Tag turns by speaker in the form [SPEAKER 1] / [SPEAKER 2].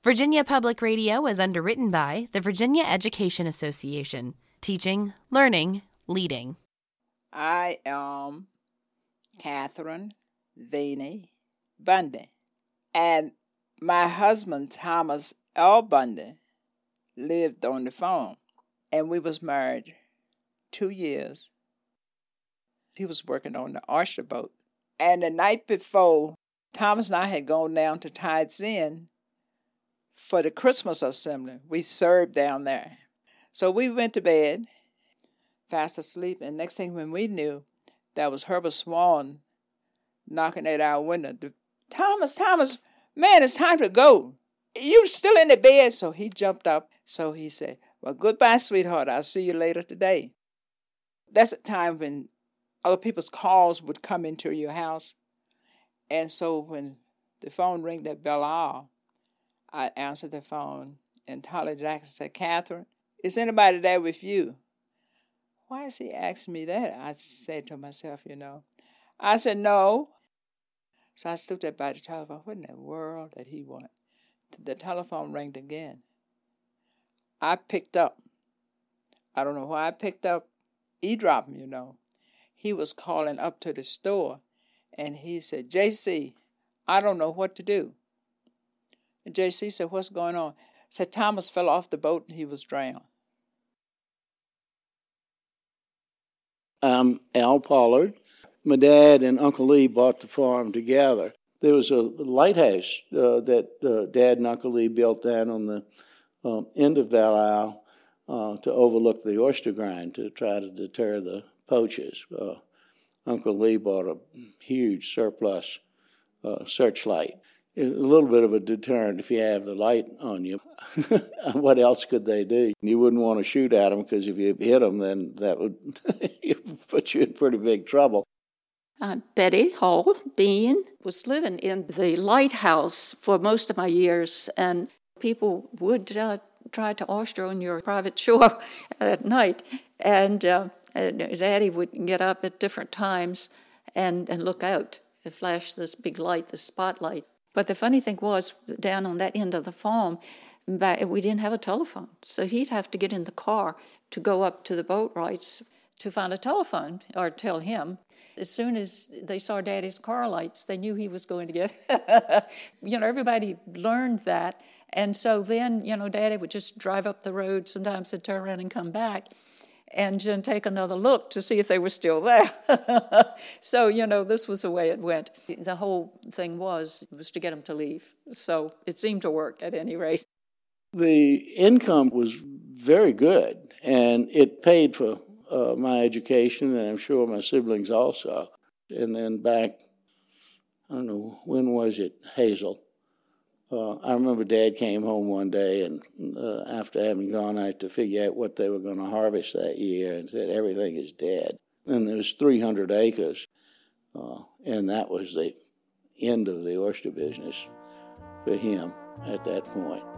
[SPEAKER 1] Virginia Public Radio is underwritten by the Virginia Education Association, teaching, learning, leading.
[SPEAKER 2] I am Catherine Vaney Bundy, and my husband, Thomas L. Bundy, lived on the farm, and we was married 2 years. He was working on the oyster boat, and the night before, Thomas and I had gone down to Tides End for the Christmas assembly. We served down there. So we went to bed, fast asleep, and next thing when we knew, that was Herbert Swan knocking at our window. Thomas, man, it's time to go. You still in the bed? So he jumped up. So he said, well, goodbye, sweetheart. I'll see you later today. That's a time when other people's calls would come into your house. And so when the phone rang at Belle Isle, I answered the phone, and Tolly Jackson said, Catherine, is anybody there with you? Why is he asking me that? I said to myself, I said, no. So I stood there by the telephone. What in the world did he want? The telephone rang again. I picked up. I don't know why I picked up. Eavesdropping, He was calling up to the store, and he said, JC, I don't know what to do. And JC said, what's going on? Said Thomas fell off the boat and he was drowned.
[SPEAKER 3] I'm Al Pollard. My dad and Uncle Lee bought the farm together. There was a lighthouse that Dad and Uncle Lee built down on the end of Belle Isle to overlook the oyster grind to try to deter the poachers. Uncle Lee bought a huge surplus searchlight. A little bit of a deterrent if you have the light on you. What else could they do? You wouldn't want to shoot at them because if you hit them, then that would put you in pretty big trouble.
[SPEAKER 4] Betty Hall Bean was living in the lighthouse for most of my years, and people would try to oyster on your private shore at night. And Daddy would get up at different times and look out and flash this big light, the spotlight. But the funny thing was, down on that end of the farm, we didn't have a telephone. So he'd have to get in the car to go up to the boatwrights to find a telephone or tell him. As soon as they saw Daddy's car lights, they knew he was going to get, everybody learned that. And so then, Daddy would just drive up the road. Sometimes he'd turn around and come back and then take another look to see if they were still there. So, this was the way it went. The whole thing was to get them to leave. So it seemed to work at any rate.
[SPEAKER 3] The income was very good, and it paid for my education, and I'm sure my siblings also. And then back, I don't know, when was it, Hazel? I remember Dad came home one day and after having gone out to figure out what they were going to harvest that year and said everything is dead. And there was 300 acres, and that was the end of the oyster business for him at that point.